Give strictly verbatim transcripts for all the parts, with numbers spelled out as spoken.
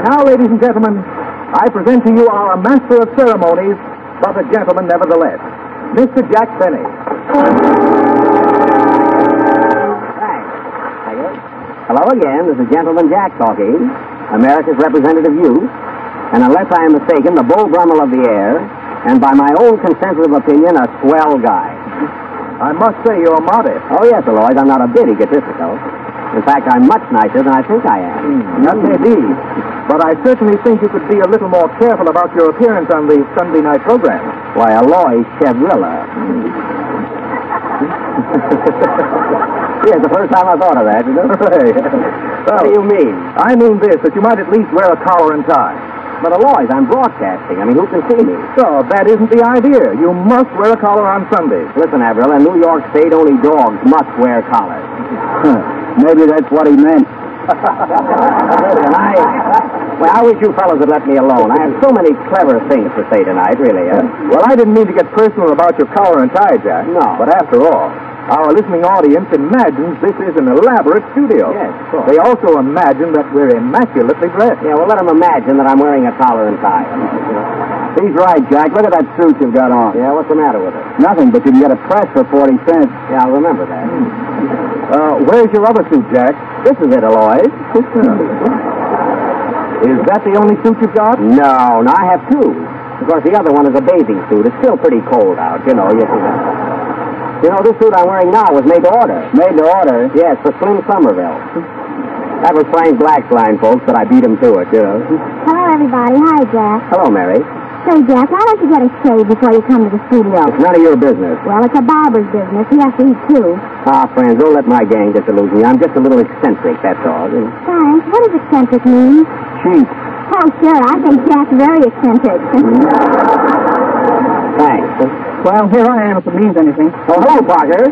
now, ladies and gentlemen, I present to you our master of ceremonies, but a gentleman nevertheless, Mister Jack Benny. Thanks. Thank you. Hello again. This is Gentleman Jack talking, America's representative youth, and unless I am mistaken, the Beau Brummel of the air, and by my own consensus of opinion, a swell guy. I must say you're modest. Oh, yes, Lloyd, I'm not a bit egotistical. In fact, I'm much nicer than I think I am. Mm, that may be. But I certainly think you could be a little more careful about your appearance on the Sunday night program. Why, Aloy Chevrilla. Yes, the first time I thought of that, you know? Right. What do you mean? I mean this, that you might at least wear a collar and tie. But, Aloy, I'm broadcasting. I mean, who can see me? So, that isn't the idea. You must wear a collar on Sundays. Listen, Avril, in New York State, only dogs must wear collars. Maybe that's what he meant. Listen, I... Well, I wish you fellows would let me alone. I have so many clever things to say tonight, really. Uh, well, I didn't mean to get personal about your collar and tie, Jack. No. But after all, our listening audience imagines this is an elaborate studio. Yes, of course. They also imagine that we're immaculately dressed. Yeah, well, let them imagine that I'm wearing a collar and tie. He's right, Jack. Look at that suit you've got on. Yeah, what's the matter with it? Nothing, but you can get a press for forty cents. Yeah, I'll remember that. Uh, where's your other suit, Jack? This is it, Aloy. Is that the only suit you've got? No, no, I have two. Of course, the other one is a bathing suit. It's still pretty cold out, you know. You, you know, this suit I'm wearing now was made to order. Made to order? Yes, for Slim Somerville. That was Frank Black's line, folks, but I beat him to it, you know. Hello, everybody. Hi, Jack. Hello, Mary. Say, Jack, why don't you get a shave before you come to the studio? It's none of your business. Well, it's a barber's business. He has to eat, too. Ah, friends, don't let my gang disillusion you. I'm just a little eccentric, that's all. Thanks. What does eccentric mean? Cheap. Oh, sure. I think Jack's very eccentric. Thanks. Well, here I am if it means anything. Oh, hello, Parker.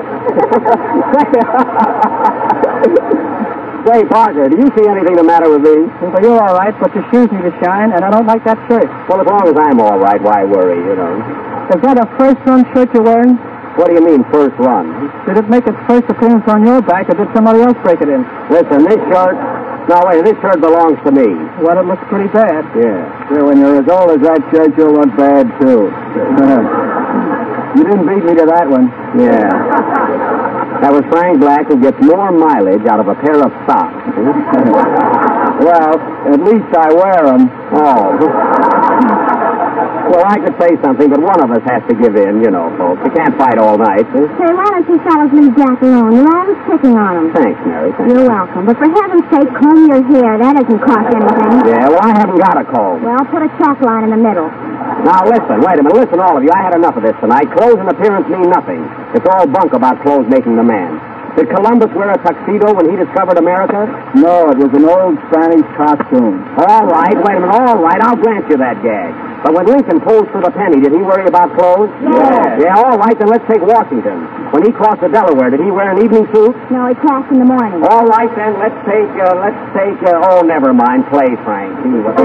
Say, Parker, do you see anything the matter with me? Well, you're all right, but your shoes need to shine, and I don't like that shirt. Well, as long as I'm all right, why worry, you know? Is that a first-run shirt you're wearing? What do you mean, first run? Did it make its first appearance on your back, or did somebody else break it in? Listen, this shirt... No, wait, this shirt belongs to me. Well, it looks pretty bad. Yeah. Sure, when you're as old as that shirt, you'll look bad, too. You didn't beat me to that one. Yeah. That was Frank Black, who gets more mileage out of a pair of socks. Well, at least I wear them. Oh. Well, I could say something, but one of us has to give in, you know, folks. You can't fight all night. Say, why don't you fellows leave Jack alone? You're always picking on him. Thanks, Mary. Thanks. You're welcome. But for heaven's sake, comb your hair. That doesn't cost anything. Yeah, well, I haven't got a comb. Well, put a chalk line in the middle. Now, listen, wait a minute. Listen, all of you. I had enough of this tonight. Clothes and appearance mean nothing. It's all bunk about clothes making the man. Did Columbus wear a tuxedo when he discovered America? No, it was an old Spanish costume. All right, wait a minute. All right, I'll grant you that gag. But when Lincoln posed for the penny, did he worry about clothes? Yes. Yeah, all right, then let's take Washington. When he crossed the Delaware, did he wear an evening suit? No, he crossed in the morning. All right, then, let's take, uh, let's take, uh, oh, never mind. Play, Frank. See what...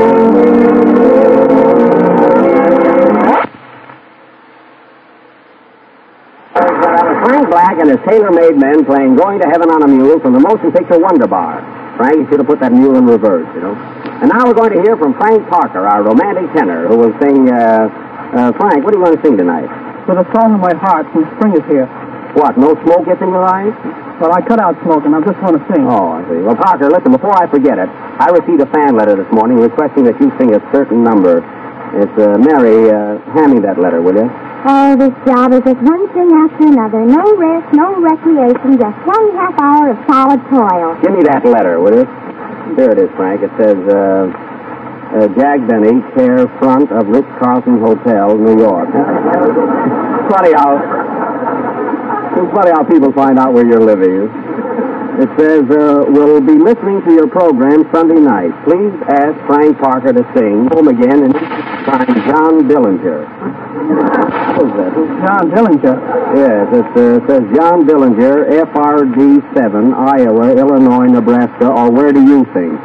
Frank Black and his tailor-made men playing Going to Heaven on a Mule from the motion picture Wonder Bar. Frank, you should have put that mule in reverse, you know. And now we're going to hear from Frank Parker, our romantic tenor, who will sing, uh, uh, Frank, what do you want to sing tonight? For the song of my heart, when spring is here. What, no smoke gets in your eyes? Well, I cut out smoking. I just want to sing. Oh, I see. Well, Parker, listen, before I forget it, I received a fan letter this morning requesting that you sing a certain number. It's, uh, Mary, uh, hand me that letter, will you? Oh, this job is just one thing after another. No rest, no recreation, just one half hour of solid toil. Give me that letter, will you? Here it is, Frank. It says, uh, uh, Jack Benny, care front of Ritz-Carlton Hotel, New York. Funny how... It's funny how people find out where you're living. It says, uh, we'll be listening to your program Sunday night. Please ask Frank Parker to sing Home Again and signed John Dillinger. What was that? John Dillinger. Yes, it uh, says John Dillinger, F R D seven, Iowa, Illinois, Nebraska, or where do you think?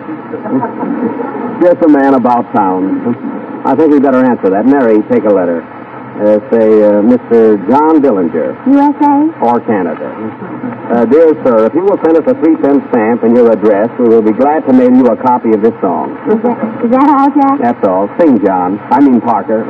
Just a man about town. I think we better answer that. Mary, take a letter. Uh, say, uh, Mister John Dillinger. U S A? Or Canada. Uh, dear sir, if you will send us a three-cent stamp and your address, we will be glad to mail you a copy of this song. Is that, is that all, Jack? That's all. Sing, John. I mean, Parker.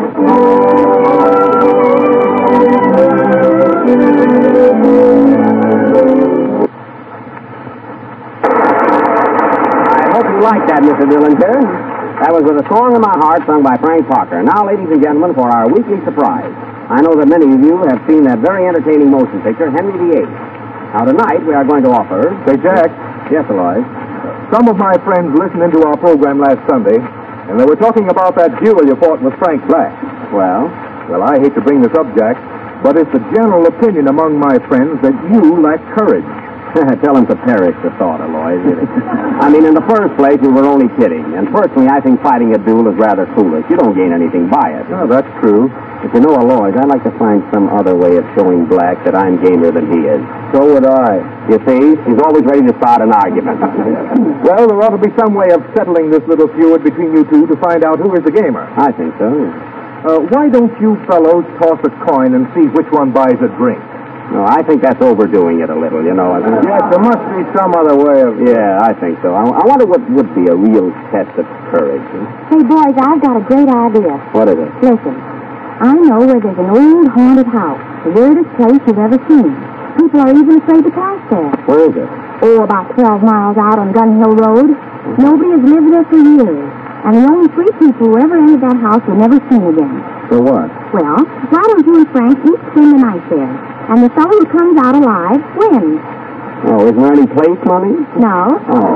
I hope you like that, Mister Dillinger. That was With a Song in My Heart, sung by Frank Parker. Now, ladies and gentlemen, for our weekly surprise. I know that many of you have seen that very entertaining motion picture, Henry the Eighth. Now, tonight, we are going to offer... Say, Jack. Yes, Aloy. Some of my friends listened into our program last Sunday, and they were talking about that duel you fought with Frank Black. Well? Well, I hate to bring this up, Jack, but it's the general opinion among my friends that you lack courage. Tell him to perish the thought, Aloy. I mean, in the first place, we were only kidding. And personally, I think fighting a duel is rather foolish. You don't gain anything by it. Oh, that's true. But you know, Aloy, I'd like to find some other way of showing Black that I'm gamer than he is. So would I. You see, he's always ready to start an argument. Well, there ought to be some way of settling this little feud between you two to find out who is the gamer. I think so. Uh, why don't you fellows toss a coin and see which one buys a drink? No, I think that's overdoing it a little, you know. Yes, there must be some other way of... Yeah, I think so. I, I wonder what would be a real test of courage. Hey, boys, I've got a great idea. What is it? Listen, I know where there's an old haunted house, the weirdest place you've ever seen. People are even afraid to pass there. Where is it? Oh, about twelve miles out on Gun Hill Road. Nobody has lived there for years. And the only three people who ever entered that house were never seen again. For what? Well, why don't you and Frank each spend the night there? And the fellow who comes out alive wins. Oh, isn't there any place money? No. Oh.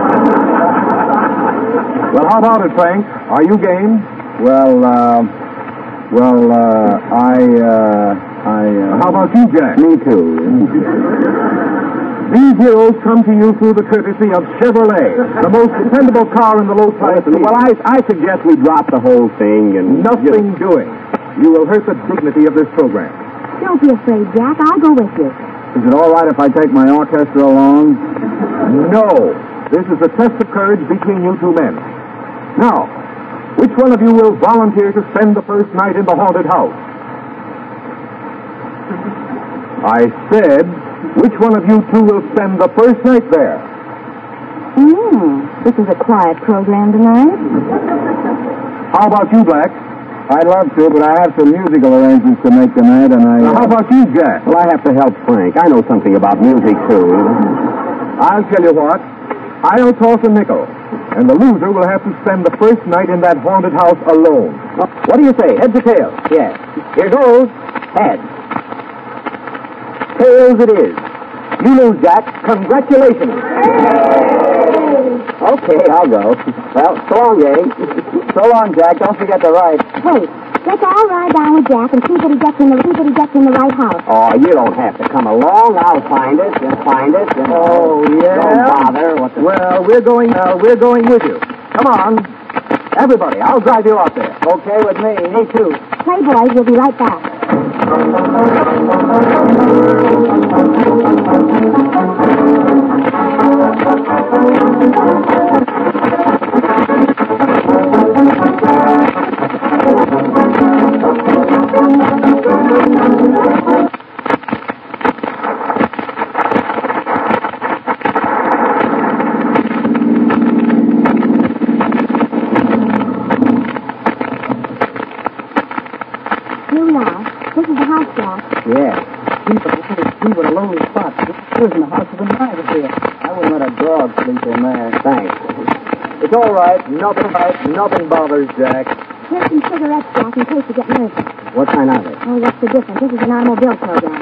Well, how about it, Frank? Are you game? Well, uh, well, uh, I, uh, I, uh... How about you, Jack? Me too. These heroes come to you through the courtesy of Chevrolet, the most dependable car in the low price. Well, I, I suggest we drop the whole thing and... Nothing doing. You will hurt the dignity of this program. Don't be afraid, Jack. I'll go with you. Is it all right if I take my orchestra along? No. This is a test of courage between you two men. Now, which one of you will volunteer to spend the first night in the haunted house? I said, which one of you two will spend the first night there? Hmm. This is a quiet program tonight. How about you, Black? I'd love to, but I have some musical arrangements to make tonight, and I... Now, how about you, Jack? Well, I have to help Frank. I know something about music, too. I'll tell you what. I'll toss a nickel, and the loser will have to spend the first night in that haunted house alone. What do you say, heads or tails? Yes. Here goes. Heads. Tails it is. You lose, Jack. Congratulations. Okay, I'll go. Well, so long, gang. So long, Jack. Don't forget to write. Hey, let's all ride down with Jack and see that he gets in the, see that he gets in the right house. Oh, you don't have to come along. I'll find it. Just find it. Just Oh, yeah? Don't bother. What the... Well, we're going, uh, we're going with you. Come on. Everybody, I'll drive you out there. Okay with me. Me, too. Play, boys. We'll be right back. Here we are. This is the house, Jack. Yeah. People, people, a lonely spot. There isn't a house of a night here. I wouldn't let a dog sleep in there. Thanks. It's all right. Nothing, nothing bothers Jack. Here's some cigarettes, Jack, in case you get nervous. What kind of it? Oh, what's the difference? This is an automobile program.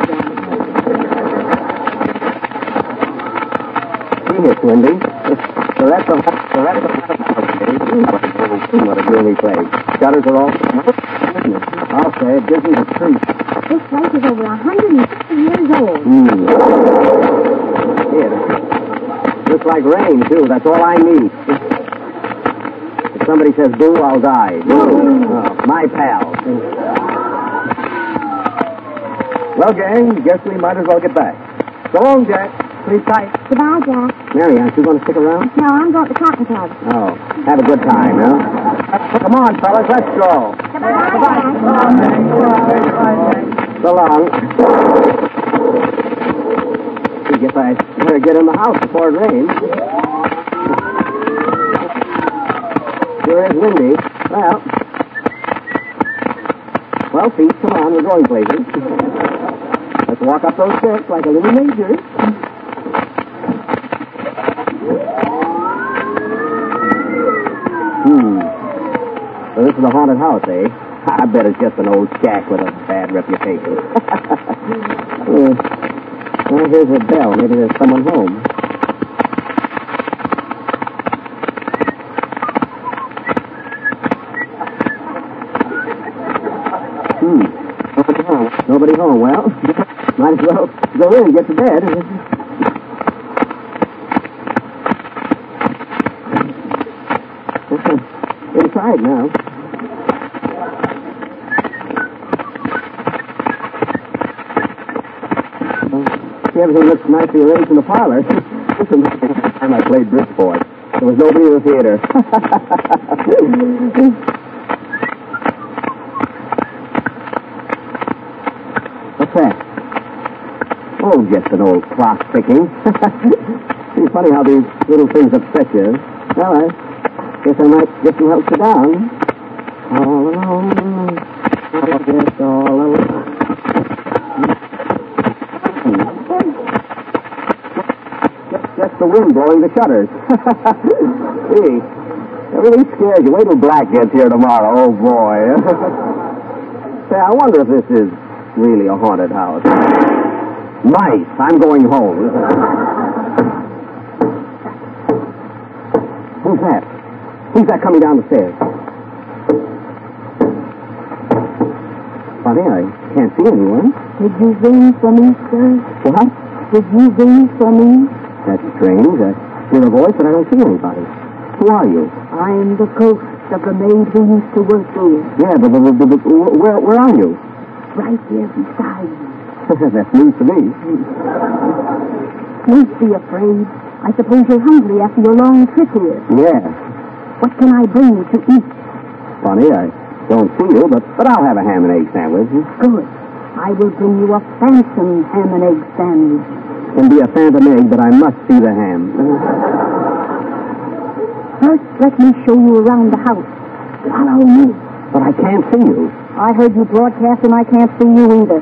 See here, Swindy. So that's a... So that's a... What a gloomy place. Shutters are all... I'll say it gives me the creep. This place is over one hundred fifty years old. Hmm. Here. Looks like rain, too. That's all I need. If somebody says boo, I'll die. Oh, my pal. Well, gang, guess we might as well get back. So long, Jack. Sleep tight. Goodbye, Jack. Mary, aren't you going to stick around? No, I'm going to the Cotton Club. Oh, have a good time, huh? Come on, fellas, let's go. So long. I guess I better get in the house before it rains. Sure is windy. Well, well, Pete, come on, we're going places. Let's walk up those steps like a little major. Hmm. So this is a haunted house, eh? I bet it's just an old shack with a bad reputation. uh, well, here's a bell. Maybe there's someone home. Hmm. Nobody home. Nobody home. Well, might as well go in and get to bed. Inside now. Everything looks nicely arranged in the parlor. This is the time I played Bridgeport. There was nobody in the theater. What's that? Oh, just an old clock ticking. It's funny how these little things upset you. Well, I guess I might get some help sit down. All alone. Just all alone. That's the wind blowing the shutters. Gee, that really scares you. Wait till Black gets here tomorrow. Oh, boy. Say, I wonder if this is really a haunted house. Mice, I'm going home. Who's that? Who's that coming down the stairs? Funny, I can't see anyone. Did you ring for me, sir? What? Did you ring for me? That's strange. I hear a voice, but I don't see anybody. Who are you? I'm the ghost of the maid who used to work here. Yeah, but, but, but, but where, where are you? Right here beside you. That's news to me. Don't be afraid. I suppose you're hungry after your long trip here. Yeah. What can I bring you to eat? Funny, I don't see you, but, but I'll have a ham and egg sandwich. Good. I will bring you a phantom ham and egg sandwich. Can be a phantom egg, but I must see the ham. First, let me show you around the house. Follow me. But I can't see you. I heard you broadcast and I can't see you either.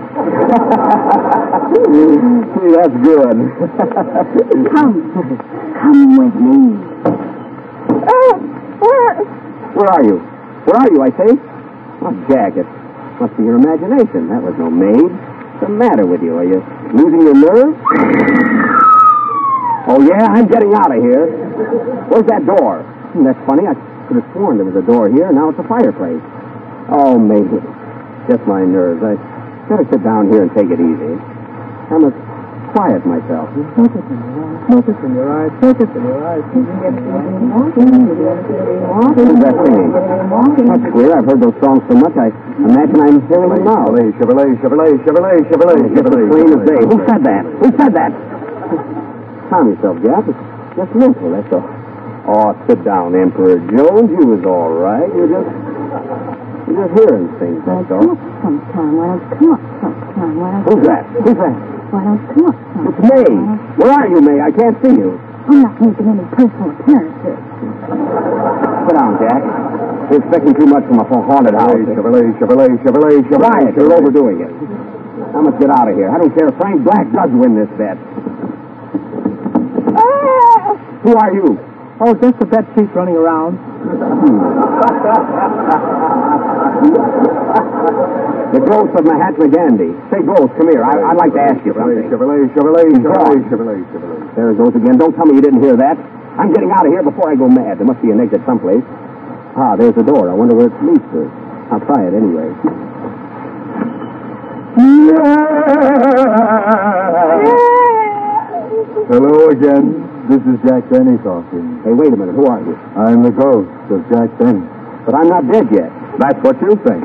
See, that's good. Come. Come with me. Where are you? Where are you, I say? Oh, Jack, it must be your imagination. That was no maid. What's the matter with you? Are you losing your nerve? Oh, yeah? I'm getting out of here. Where's that door? Hmm, that's funny. I could have sworn there was a door here. Now it's a fireplace. Oh, maybe. Just my nerves. I better sit down here and take it easy. I must quiet myself. Focus in your eyes. Focus in your eyes. Focus in your eyes. Who's that singing? That's queer. I've heard those songs so much, I imagine I'm hearing them now. Chevrolet, Chevrolet, Chevrolet, Chevrolet, Chevrolet. Plain as day. Who said that? Who said that? Calm yourself, Jack. It's just mental, that's all. Oh, sit down, Emperor Jones. You was all right. You're just... You're just hearing things, Why that's don't all. you come up sometime? Why don't you come up sometime? Why don't Who's that? Who's that? Why don't you come up sometime? It's May. Where are you, May? I can't see you. I'm not making any personal appearances. Sit down, Jack. You're expecting too much from a haunted house. Chevrolet, Chevrolet, Chevrolet, Chevrolet. Quiet. You're overdoing it. I must get out of here. I don't care if Frank Black does win this bet. Who are you? Oh, just a bet sheep running around. The ghost of Mahatma Gandhi. Say, ghost, come here. I, I'd like to ask you something. Chevrolet, Chevrolet, Chevrolet, Chevrolet, Chevrolet, Chevrolet. There it goes again. Don't tell me you didn't hear that. I'm getting out of here before I go mad. There must be an exit someplace. Ah, there's the door. I wonder where it leads to. I'll try it anyway. Hello again. This is Jack Benny talking. Hey, wait a minute. Who are you? I'm the ghost of Jack Benny. But I'm not dead yet. That's what you think.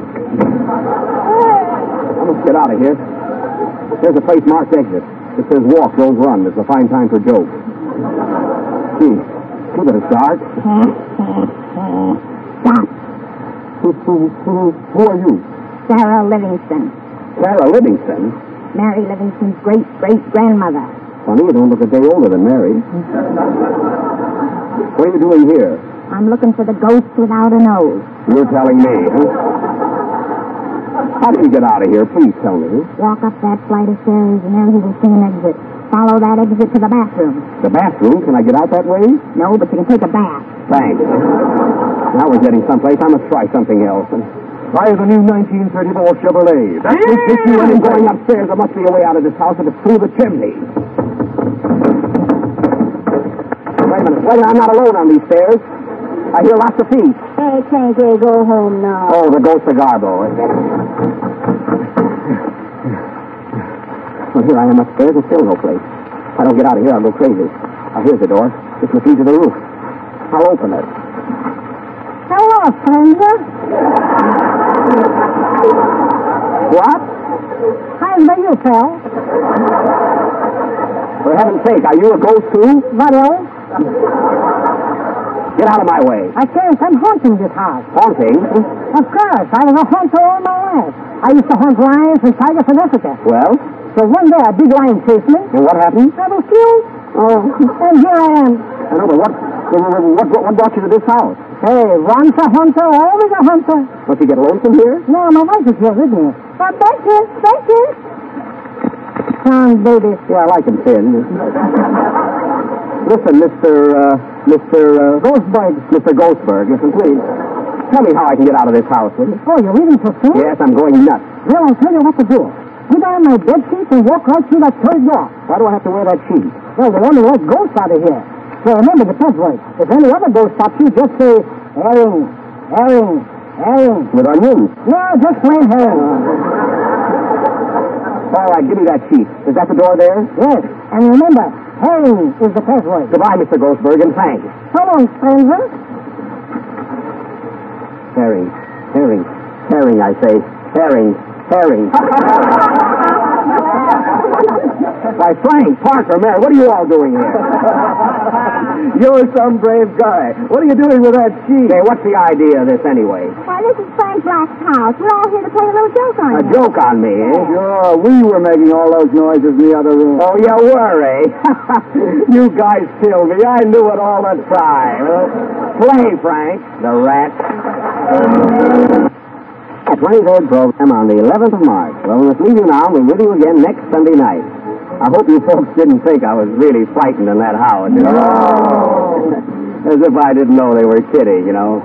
I must get out of here. There's a place marked exit. It says walk, don't run. It's a fine time for jokes. Gee, but it's dark. Stop. Who, who, who, who are you? Sarah Livingston. Sarah Livingston? Mary Livingston's great-great-grandmother. Funny, you don't look a day older than Mary. What are you doing here? I'm looking for the ghost without a nose. You're telling me, huh? How did you get out of here? Please tell me. Walk up that flight of stairs, and there you will see an exit. Follow that exit to the bathroom. The bathroom? Can I get out that way? No, but you can take a bath. Thanks. Now we're getting someplace. I must try something else. Try the new nineteen thirty-four Chevrolet. That will take you When any I'm going upstairs, there must be a way out of this house, and it's through the chimney. Wait a minute. Wait a minute. I'm not alone on these stairs. I hear lots of feet. Hey, Cranky, go home now. Oh, the ghost of Garbo. Well, here I am upstairs and still no place. If I don't get out of here, I'll go crazy. Oh, here's the door. This must lead to the roof. I'll open it. Hello, stranger. What? How's the you, pal? For heaven's sake, are you a ghost too? What else? Get out of my way. I can't. I'm haunting this house. Haunting? Of course. I was a haunter all my life. I used to haunt lions and tigers in Africa. Well? So one day a big lion chased me. And what happened? I was killed. Oh. And here I am. I know, but what, what, what, what brought you to this house? Hey, once a hunter, always a hunter. Must you get lonesome here? No, my wife is here with me. But Becky, Becky. Come, baby. Yeah, I like him thin. Listen, Mister, uh, Mister, uh... Ghostberg. Mister Ghostberg, listen, please. Tell me how I can get out of this house, will you? Oh, you're reading so soon? Yes, I'm going nuts. Well, I'll tell you what to do. Put on my bed sheet and walk right through that third door. Why do I have to wear that sheet? Well, they only let ghosts out of here. So remember the password. If any other ghost stops you, just say, herring, herring, herring. With onions? No, just plain herring. All right, give me that sheet. Is that the door there? Yes, and remember, herring is the password. Goodbye, Mister Ghostberg, and thanks. So long, stranger. Herring, herring, herring, I say. Herring, herring. Why, Frank, Parker, Mary, what are you all doing here? You're some brave guy. What are you doing with that sheet? Hey, what's the idea of this anyway? Why, this is Frank Black's house. We're all here to play a little joke on A you. joke on me, eh? Sure, we were making all those noises in the other room. Oh, you were, eh? You guys killed me. I knew it all the time. Play, Frank. The rat. A twenty-third program on the eleventh of March. Well, we must leave you now, and we'll be with you again next Sunday night. I hope you folks didn't think I was really frightened in that house. You know? No! As if I didn't know they were kidding, you know.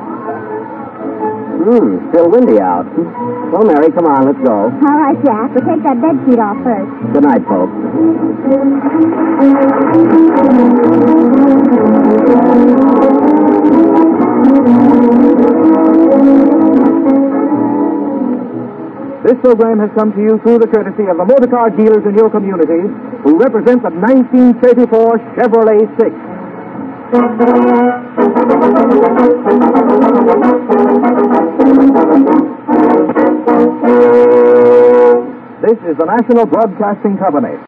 Hmm, still windy out. Well, Mary, come on, let's go. All right, Jack. We'll take that bed sheet off first. Good night, folks. This program has come to you through the courtesy of the motor car dealers in your communities who represent the nineteen thirty-four Chevrolet Six. This is the National Broadcasting Company.